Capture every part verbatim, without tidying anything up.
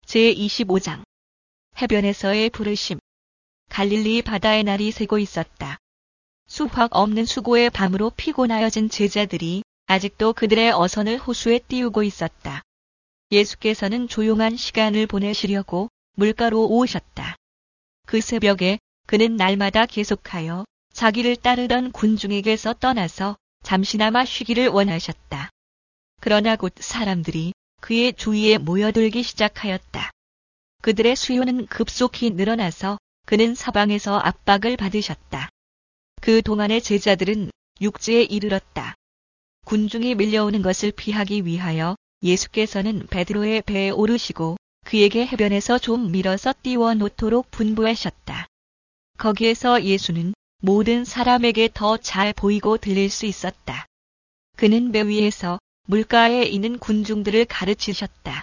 제이십오 장 해변에서의 부르심. 갈릴리 바다의 날이 새고 있었다. 수확 없는 수고의 밤으로 피곤하여진 제자들이 아직도 그들의 어선을 호수에 띄우고 있었다. 예수께서는 조용한 시간을 보내시려고 물가로 오셨다. 그 새벽에 그는 날마다 계속하여 자기를 따르던 군중에게서 떠나서 잠시나마 쉬기를 원하셨다. 그러나 곧 사람들이 그의 주위에 모여들기 시작하였다. 그들의 수요는 급속히 늘어나서 그는 사방에서 압박을 받으셨다. 그 동안의 제자들은 육지에 이르렀다. 군중이 밀려오는 것을 피하기 위하여 예수께서는 베드로의 배에 오르시고 그에게 해변에서 좀 밀어서 띄워 놓도록 분부하셨다. 거기에서 예수는 모든 사람에게 더 잘 보이고 들릴 수 있었다. 그는 배 위에서 물가에 있는 군중들을 가르치셨다.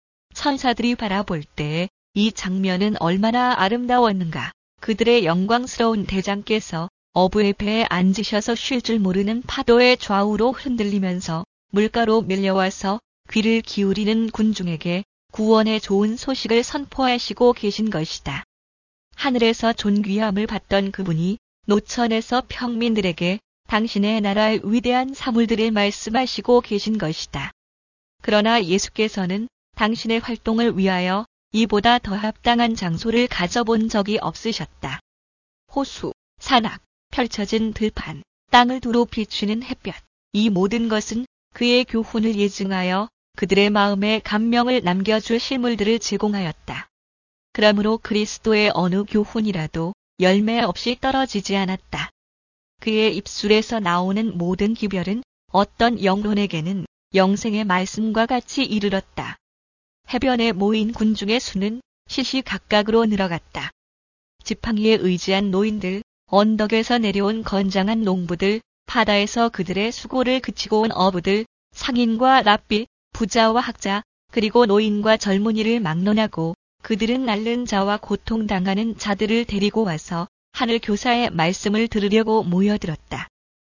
천사들이 바라볼 때 이 장면은 얼마나 아름다웠는가. 그들의 영광스러운 대장께서 어부의 배에 앉으셔서 쉴 줄 모르는 파도의 좌우로 흔들리면서 물가로 밀려와서 귀를 기울이는 군중에게 구원의 좋은 소식을 선포하시고 계신 것이다. 하늘에서 존귀함을 받던 그분이 노천에서 평민들에게 당신의 나라의 위대한 사물들을 말씀하시고 계신 것이다. 그러나 예수께서는 당신의 활동을 위하여 이보다 더 합당한 장소를 가져본 적이 없으셨다. 호수, 산악, 펼쳐진 들판, 땅을 두루 비추는 햇볕, 이 모든 것은 그의 교훈을 예증하여 그들의 마음에 감명을 남겨줄 실물들을 제공하였다. 그러므로 그리스도의 어느 교훈이라도 열매 없이 떨어지지 않았다. 그의 입술에서 나오는 모든 기별은 어떤 영혼에게는 영생의 말씀과 같이 이르렀다. 해변에 모인 군중의 수는 시시각각으로 늘어갔다. 지팡이에 의지한 노인들, 언덕에서 내려온 건장한 농부들, 바다에서 그들의 수고를 그치고 온 어부들, 상인과 랍비, 부자와 학자, 그리고 노인과 젊은이를 막론하고 그들은 앓는 자와 고통당하는 자들을 데리고 와서 하늘 교사의 말씀을 들으려고 모여들었다.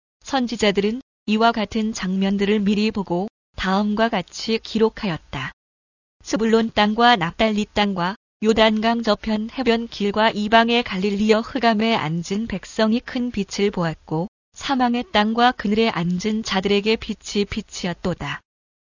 선지자들은 이와 같은 장면들을 미리 보고 다음과 같이 기록하였다. 스불론 땅과 납달리 땅과 요단강 저편 해변 길과 이방의 갈릴리어 흑암에 앉은 백성이 큰 빛을 보았고 사망의 땅과 그늘에 앉은 자들에게 빛이 빛이었도다.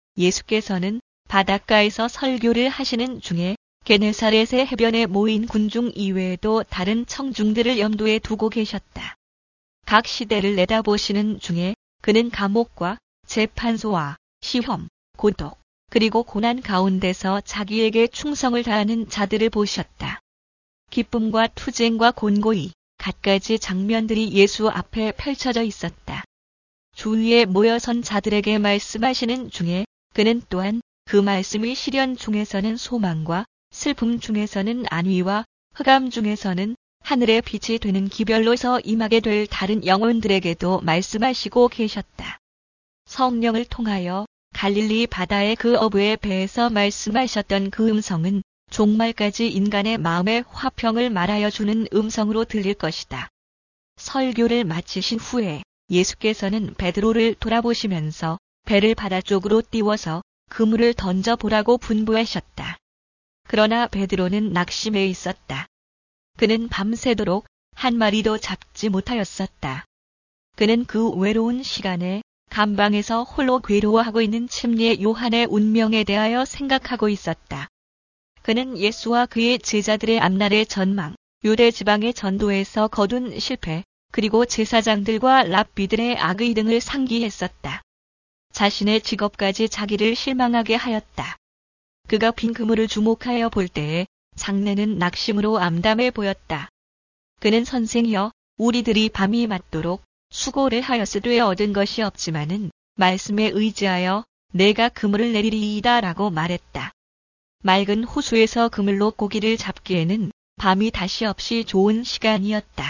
예수께서는 바닷가에서 설교를 하시는 중에 게네사렛의 해변에 모인 군중 이외에도 다른 청중들을 염두에 두고 계셨다. 각 시대를 내다보시는 중에 그는 감옥과 재판소와 시험, 고독, 그리고 고난 가운데서 자기에게 충성을 다하는 자들을 보셨다. 기쁨과 투쟁과 곤고이, 갖가지 장면들이 예수 앞에 펼쳐져 있었다. 주위에 모여선 자들에게 말씀하시는 중에 그는 또한 그 말씀이 시련 중에서는 소망과 슬픔 중에서는 안위와 흑암 중에서는 하늘의 빛이 되는 기별로서 임하게 될 다른 영혼들에게도 말씀하시고 계셨다. 성령을 통하여 갈릴리 바다의 그 어부의 배에서 말씀하셨던 그 음성은 종말까지 인간의 마음의 화평을 말하여 주는 음성으로 들릴 것이다. 설교를 마치신 후에 예수께서는 베드로를 돌아보시면서 배를 바다 쪽으로 띄워서 그물을 던져보라고 분부하셨다. 그러나 베드로는 낙심해 있었다. 그는 밤새도록 한 마리도 잡지 못하였었다. 그는 그 외로운 시간에 감방에서 홀로 괴로워하고 있는 침례 요한의 운명에 대하여 생각하고 있었다. 그는 예수와 그의 제자들의 앞날의 전망, 유대 지방의 전도에서 거둔 실패, 그리고 제사장들과 랍비들의 악의 등을 상기했었다. 자신의 직업까지 자기를 실망하게 하였다. 그가 빈 그물을 주목하여 볼 때에 장래는 낙심으로 암담해 보였다. 그는 선생이여, 우리들이 밤이 맞도록 수고를 하였으되 얻은 것이 없지만은 말씀에 의지하여 내가 그물을 내리리이다 라고 말했다. 맑은 호수에서 그물로 고기를 잡기에는 밤이 다시 없이 좋은 시간이었다.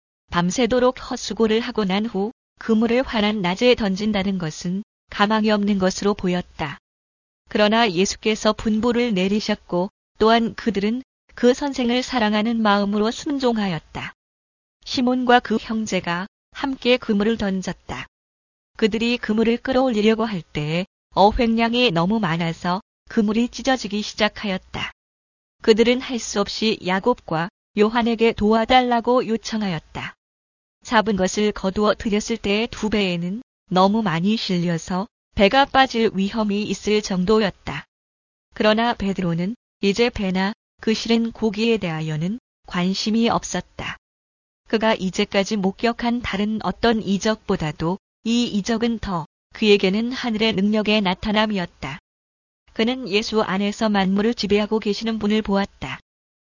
밤새도록 헛수고를 하고 난 후 그물을 환한 낮에 던진다는 것은 가망이 없는 것으로 보였다. 그러나 예수께서 분부를 내리셨고 또한 그들은 그 선생을 사랑하는 마음으로 순종하였다. 시몬과 그 형제가 함께 그물을 던졌다. 그들이 그물을 끌어올리려고 할 때에 어획량이 너무 많아서 그물이 찢어지기 시작하였다. 그들은 할 수 없이 야곱과 요한에게 도와달라고 요청하였다. 잡은 것을 거두어 들였을 때의 두 배에는 너무 많이 실려서 배가 빠질 위험이 있을 정도였다. 그러나 베드로는 이제 배나 그 실은 고기에 대하여는 관심이 없었다. 그가 이제까지 목격한 다른 어떤 이적보다도 이 이적은 더 그에게는 하늘의 능력의 나타남이었다. 그는 예수 안에서 만물을 지배하고 계시는 분을 보았다.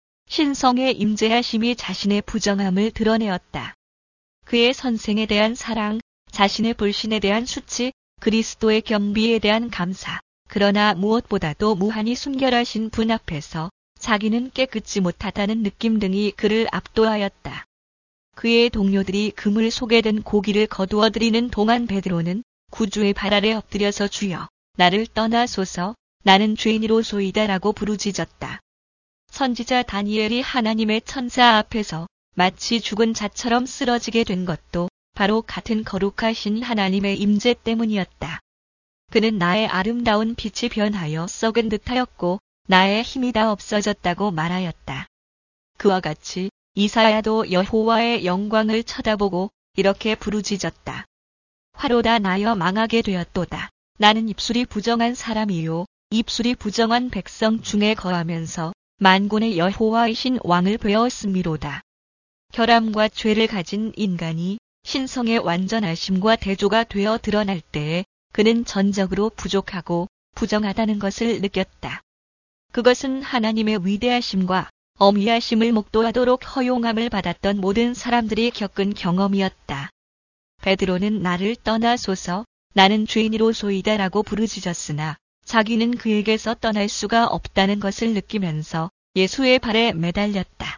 신성의 임재하심이 자신의 부정함을 드러내었다. 그의 선생에 대한 사랑, 자신의 불신에 대한 수치, 그리스도의 겸비에 대한 감사, 그러나 무엇보다도 무한히 순결하신 분 앞에서 자기는 깨끗지 못하다는 느낌 등이 그를 압도하였다. 그의 동료들이 그물 속에 든 고기를 거두어 들이는 동안 베드로는 구주의 발 아래 엎드려서 주여, 나를 떠나소서, 나는 죄인이로소이다라고 부르짖었다. 선지자 다니엘이 하나님의 천사 앞에서 마치 죽은 자처럼 쓰러지게 된 것도 바로 같은 거룩하신 하나님의 임재 때문이었다. 그는 나의 아름다운 빛이 변하여 썩은 듯하였고 나의 힘이 다 없어졌다고 말하였다. 그와 같이 이사야도 여호와의 영광을 쳐다보고 이렇게 부르짖었다. 화로다 나여 망하게 되었도다. 나는 입술이 부정한 사람이요 입술이 부정한 백성 중에 거하면서 만군의 여호와이신 왕을 배웠음이로다. 결함과 죄를 가진 인간이 신성의 완전하심과 대조가 되어 드러날 때에 그는 전적으로 부족하고 부정하다는 것을 느꼈다. 그것은 하나님의 위대하심과 어미하심을 목도하도록 허용함을 받았던 모든 사람들이 겪은 경험이었다. 베드로는 나를 떠나소서, 나는 죄인이로소이다라고 부르짖었으나 자기는 그에게서 떠날 수가 없다는 것을 느끼면서 예수의 발에 매달렸다.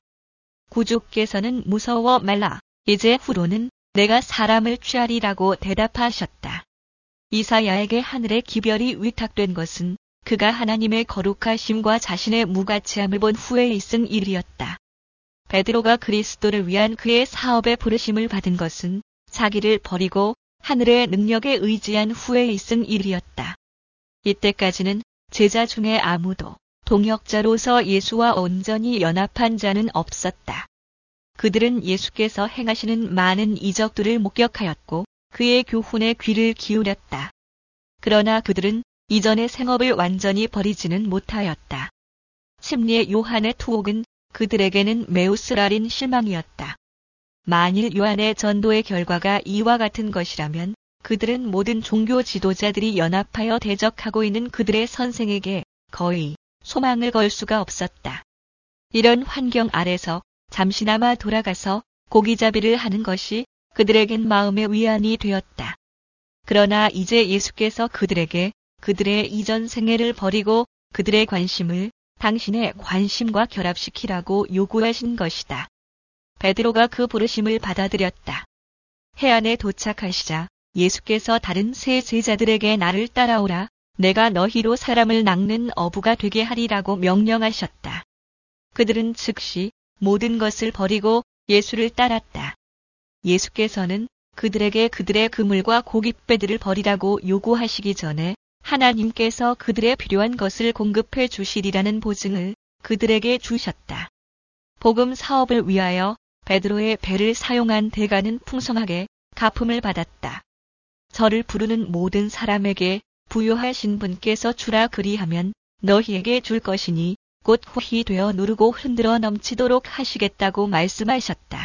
구주께서는 무서워 말라. 이제 후로는 내가 사람을 취하리라고 대답하셨다. 이사야에게 하늘의 기별이 위탁된 것은 그가 하나님의 거룩하심과 자신의 무가치함을 본 후에 있은 일이었다. 베드로가 그리스도를 위한 그의 사업에 부르심을 받은 것은 자기를 버리고 하늘의 능력에 의지한 후에 있은 일이었다. 이때까지는 제자 중에 아무도 동역자로서 예수와 온전히 연합한 자는 없었다. 그들은 예수께서 행하시는 많은 이적들을 목격하였고 그의 교훈에 귀를 기울였다. 그러나 그들은 이전의 생업을 완전히 버리지는 못하였다. 침례 요한의 투옥은 그들에게는 매우 쓰라린 실망이었다. 만일 요한의 전도의 결과가 이와 같은 것이라면 그들은 모든 종교 지도자들이 연합하여 대적하고 있는 그들의 선생에게 거의 소망을 걸 수가 없었다. 이런 환경 아래서 잠시나마 돌아가서 고기잡이를 하는 것이 그들에겐 마음의 위안이 되었다. 그러나 이제 예수께서 그들에게 그들의 이전 생애를 버리고 그들의 관심을 당신의 관심과 결합시키라고 요구하신 것이다. 베드로가 그 부르심을 받아들였다. 해안에 도착하시자 예수께서 다른 세 제자들에게 나를 따라오라. 내가 너희로 사람을 낚는 어부가 되게 하리라고 명령하셨다. 그들은 즉시 모든 것을 버리고 예수를 따랐다. 예수께서는 그들에게 그들의 그물과 고깃배들을 버리라고 요구하시기 전에 하나님께서 그들의 필요한 것을 공급해 주시리라는 보증을 그들에게 주셨다. 복음 사업을 위하여 베드로의 배를 사용한 대가는 풍성하게 갚음을 받았다. 저를 부르는 모든 사람에게 부요하신 분께서 주라 그리하면 너희에게 줄 것이니 곧 호히 되어 누르고 흔들어 넘치도록 하시겠다고 말씀하셨다.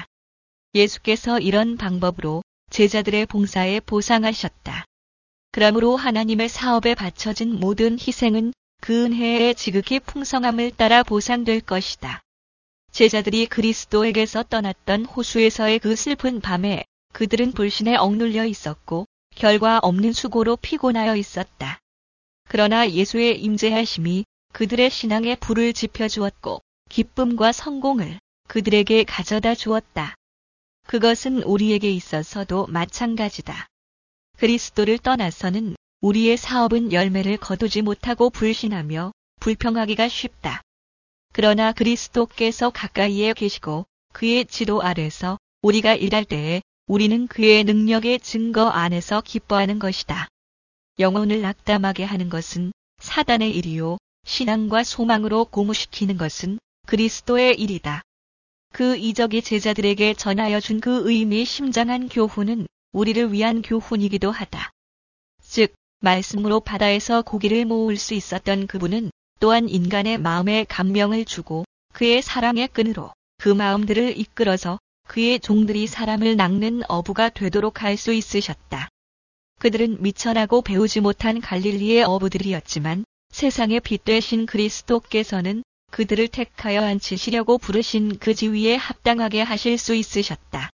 예수께서 이런 방법으로 제자들의 봉사에 보상하셨다. 그러므로 하나님의 사업에 바쳐진 모든 희생은 그 은혜의 지극히 풍성함을 따라 보상될 것이다. 제자들이 그리스도에게서 떠났던 호수에서의 그 슬픈 밤에 그들은 불신에 억눌려 있었고 결과 없는 수고로 피곤하여 있었다. 그러나 예수의 임재하심이 그들의 신앙에 불을 지펴주었고 기쁨과 성공을 그들에게 가져다 주었다. 그것은 우리에게 있어서도 마찬가지다. 그리스도를 떠나서는 우리의 사업은 열매를 거두지 못하고 불신하며 불평하기가 쉽다. 그러나 그리스도께서 가까이에 계시고 그의 지도 아래서 우리가 일할 때에 우리는 그의 능력의 증거 안에서 기뻐하는 것이다. 영혼을 낙담하게 하는 것은 사단의 일이요 신앙과 소망으로 고무시키는 것은 그리스도의 일이다. 그 이적이 제자들에게 전하여 준 그 의미심장한 교훈은 우리를 위한 교훈이기도 하다. 즉, 말씀으로 바다에서 고기를 모을 수 있었던 그분은 또한 인간의 마음에 감명을 주고 그의 사랑의 끈으로 그 마음들을 이끌어서 그의 종들이 사람을 낚는 어부가 되도록 할 수 있으셨다. 그들은 미천하고 배우지 못한 갈릴리의 어부들이었지만 세상의 빛 되신 그리스도께서는 그들을 택하여 앉히시려고 부르신 그 지위에 합당하게 하실 수 있으셨다.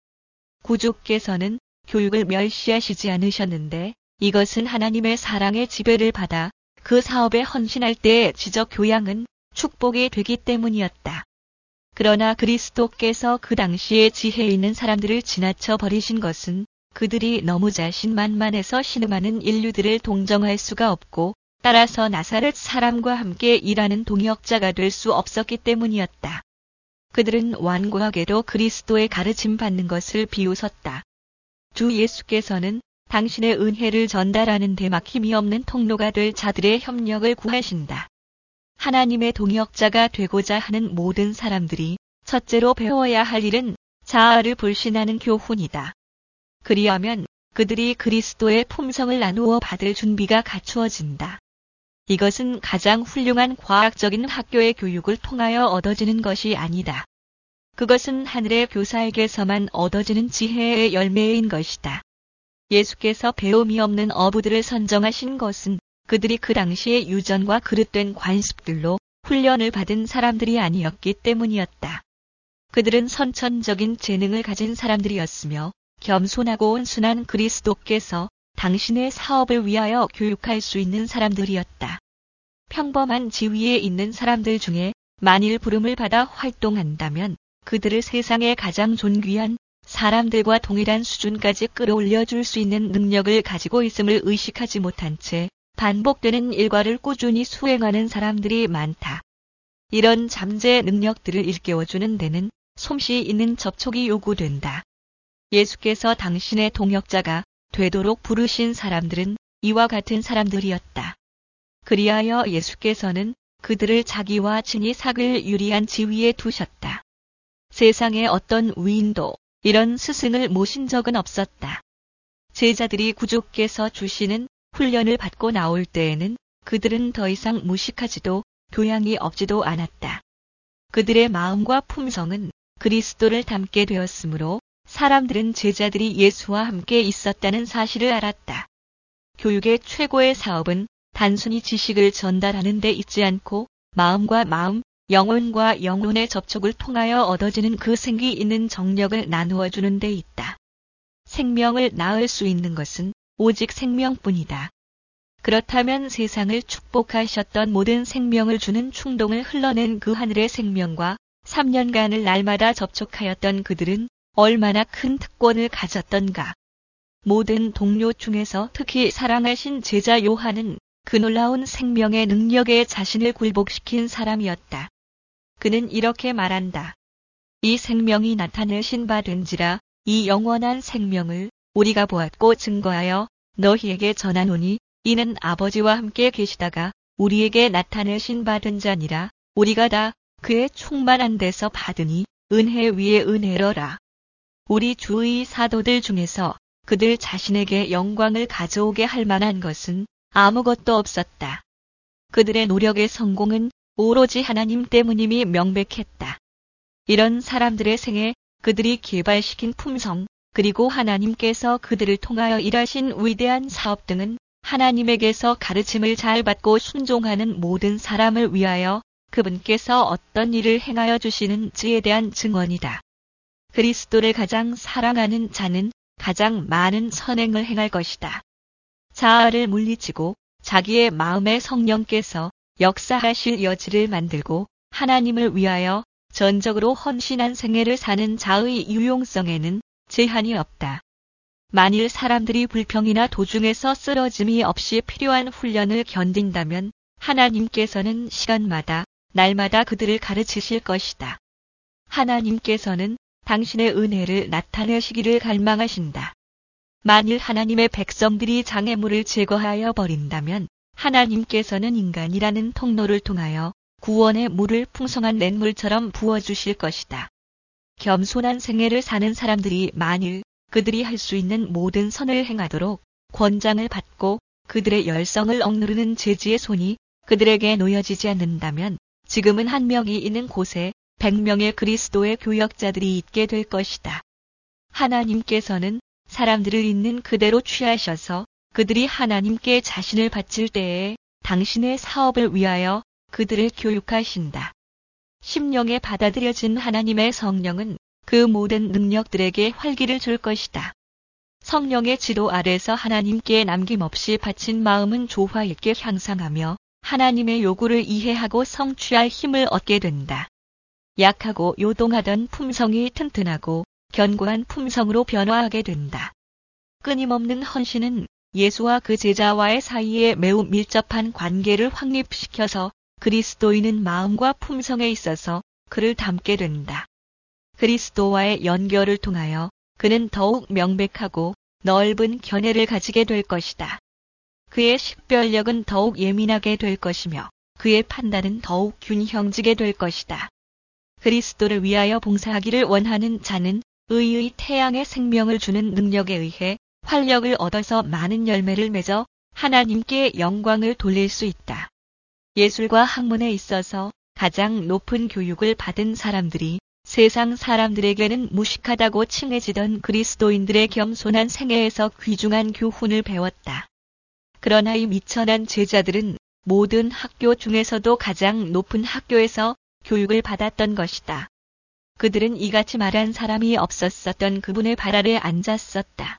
구주께서는 교육을 멸시하시지 않으셨는데 이것은 하나님의 사랑의 지배를 받아 그 사업에 헌신할 때의 지적 교양은 축복이 되기 때문이었다. 그러나 그리스도께서 그 당시에 지혜 있는 사람들을 지나쳐 버리신 것은 그들이 너무 자신만만해서 신음하는 인류들을 동정할 수가 없고 따라서 나사렛 사람과 함께 일하는 동역자가 될 수 없었기 때문이었다. 그들은 완고하게도 그리스도의 가르침 받는 것을 비웃었다. 주 예수께서는 당신의 은혜를 전달하는 데 막힘이 없는 통로가 될 자들의 협력을 구하신다. 하나님의 동역자가 되고자 하는 모든 사람들이 첫째로 배워야 할 일은 자아를 불신하는 교훈이다. 그리하면 그들이 그리스도의 품성을 나누어 받을 준비가 갖추어진다. 이것은 가장 훌륭한 과학적인 학교의 교육을 통하여 얻어지는 것이 아니다. 그것은 하늘의 교사에게서만 얻어지는 지혜의 열매인 것이다. 예수께서 배움이 없는 어부들을 선정하신 것은 그들이 그 당시의 유전과 그릇된 관습들로 훈련을 받은 사람들이 아니었기 때문이었다. 그들은 선천적인 재능을 가진 사람들이었으며 겸손하고 온순한 그리스도께서 당신의 사업을 위하여 교육할 수 있는 사람들이었다. 평범한 지위에 있는 사람들 중에 만일 부름을 받아 활동한다면 그들을 세상의 가장 존귀한 사람들과 동일한 수준까지 끌어올려 줄 수 있는 능력을 가지고 있음을 의식하지 못한 채 반복되는 일과를 꾸준히 수행하는 사람들이 많다. 이런 잠재 능력들을 일깨워주는 데는 솜씨 있는 접촉이 요구된다. 예수께서 당신의 동역자가 되도록 부르신 사람들은 이와 같은 사람들이었다. 그리하여 예수께서는 그들을 자기와 친히 삭을 유리한 지위에 두셨다. 세상에 어떤 위인도 이런 스승을 모신 적은 없었다. 제자들이 구주께서 주시는 훈련을 받고 나올 때에는 그들은 더 이상 무식하지도 교양이 없지도 않았다. 그들의 마음과 품성은 그리스도를 닮게 되었으므로 사람들은 제자들이 예수와 함께 있었다는 사실을 알았다. 교육의 최고의 사업은 단순히 지식을 전달하는 데 있지 않고 마음과 마음, 영혼과 영혼의 접촉을 통하여 얻어지는 그 생기 있는 정력을 나누어 주는 데 있다. 생명을 낳을 수 있는 것은 오직 생명뿐이다. 그렇다면 세상을 축복하셨던 모든 생명을 주는 충동을 흘러낸 그 하늘의 생명과 삼 년간을 날마다 접촉하였던 그들은 얼마나 큰 특권을 가졌던가. 모든 동료 중에서 특히 사랑하신 제자 요한은 그 놀라운 생명의 능력에 자신을 굴복시킨 사람이었다. 그는 이렇게 말한다. 이 생명이 나타내신 바 된지라 이 영원한 생명을 우리가 보았고 증거하여 너희에게 전하노니 이는 아버지와 함께 계시다가 우리에게 나타내신 바 된 자니라. 우리가 다 그의 충만한 데서 받으니 은혜 위에 은혜로라. 우리 주의 사도들 중에서 그들 자신에게 영광을 가져오게 할 만한 것은 아무것도 없었다. 그들의 노력의 성공은 오로지 하나님 때문임이 명백했다. 이런 사람들의 생애, 그들이 개발시킨 품성, 그리고 하나님께서 그들을 통하여 일하신 위대한 사업 등은 하나님에게서 가르침을 잘 받고 순종하는 모든 사람을 위하여 그분께서 어떤 일을 행하여 주시는지에 대한 증언이다. 그리스도를 가장 사랑하는 자는 가장 많은 선행을 행할 것이다. 자아를 물리치고 자기의 마음의 성령께서 역사하실 여지를 만들고 하나님을 위하여 전적으로 헌신한 생애를 사는 자의 유용성에는 제한이 없다. 만일 사람들이 불평이나 도중에서 쓰러짐이 없이 필요한 훈련을 견딘다면 하나님께서는 시간마다 날마다 그들을 가르치실 것이다. 하나님께서는 당신의 은혜를 나타내시기를 갈망하신다. 만일 하나님의 백성들이 장애물을 제거하여 버린다면 하나님께서는 인간이라는 통로를 통하여 구원의 물을 풍성한 냇물처럼 부어주실 것이다. 겸손한 생애를 사는 사람들이 만일 그들이 할 수 있는 모든 선을 행하도록 권장을 받고 그들의 열성을 억누르는 제지의 손이 그들에게 놓여지지 않는다면 지금은 한 명이 있는 곳에 백 명의 그리스도의 교역자들이 있게 될 것이다. 하나님께서는 사람들을 있는 그대로 취하셔서 그들이 하나님께 자신을 바칠 때에 당신의 사업을 위하여 그들을 교육하신다. 심령에 받아들여진 하나님의 성령은 그 모든 능력들에게 활기를 줄 것이다. 성령의 지도 아래서 하나님께 남김없이 바친 마음은 조화 있게 향상하며 하나님의 요구를 이해하고 성취할 힘을 얻게 된다. 약하고 요동하던 품성이 튼튼하고 견고한 품성으로 변화하게 된다. 끊임없는 헌신은 예수와 그 제자와의 사이에 매우 밀접한 관계를 확립시켜서 그리스도인은 마음과 품성에 있어서 그를 닮게 된다. 그리스도와의 연결을 통하여 그는 더욱 명백하고 넓은 견해를 가지게 될 것이다. 그의 식별력은 더욱 예민하게 될 것이며 그의 판단은 더욱 균형지게 될 것이다. 그리스도를 위하여 봉사하기를 원하는 자는 의의 태양의 생명을 주는 능력에 의해 활력을 얻어서 많은 열매를 맺어 하나님께 영광을 돌릴 수 있다. 예술과 학문에 있어서 가장 높은 교육을 받은 사람들이 세상 사람들에게는 무식하다고 칭해지던 그리스도인들의 겸손한 생애에서 귀중한 교훈을 배웠다. 그러나 이 미천한 제자들은 모든 학교 중에서도 가장 높은 학교에서 교육을 받았던 것이다. 그들은 이같이 말한 사람이 없었었던 그분의 발 아래 앉았었다.